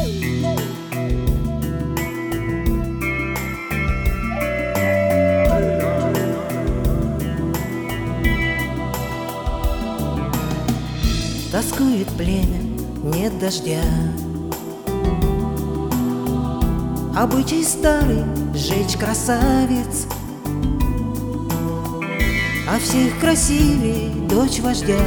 Тоскует племя, нет дождя. Обычай старый — сжечь красавиц, а всех красивей дочь вождя.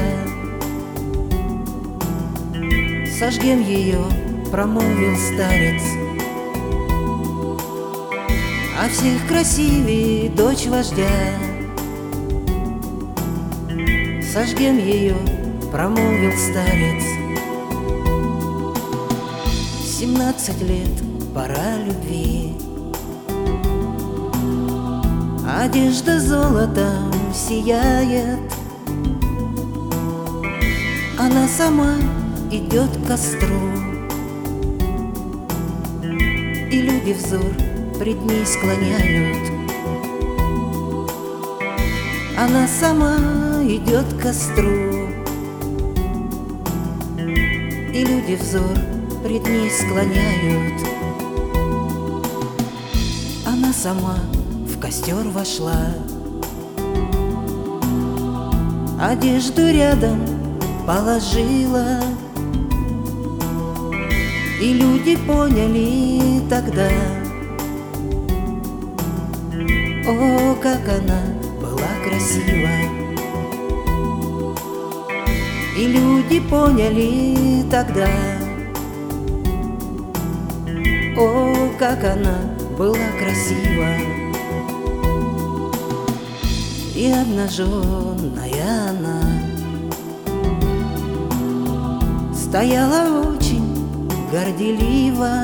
Сожгем ее, промолвил старец, а всех красивей дочь вождя. Сожгем ее, промолвил старец. 17 лет, пора любви. Одежда золотом сияет, она сама идет к костру, и люди взор пред ней склоняют. Она сама идет к костру, и люди взор пред ней склоняют. Она сама в костер вошла, одежду рядом положила, и люди поняли тогда: о, как она была красива. И люди поняли тогда: о, как она была красива. И обнаженная она стояла очень горделиво,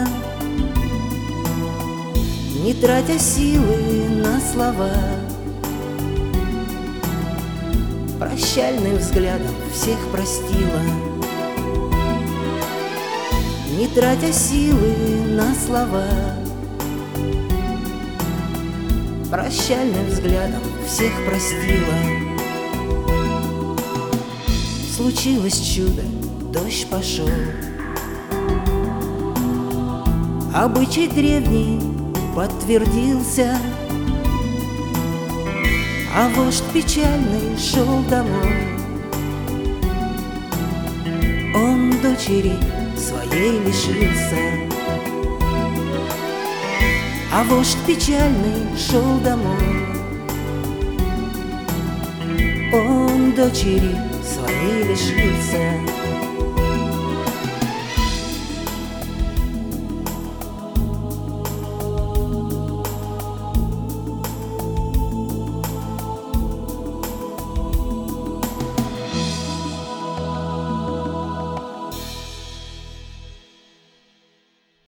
не тратя силы на слова, прощальным взглядом всех простила, не тратя силы на слова, прощальным взглядом всех простила. Случилось чудо, дождь пошел, обычай древний подтвердился, а вождь печальный шел домой. Он дочери своей лишился, а вождь печальный шел домой. Он дочери своей лишился.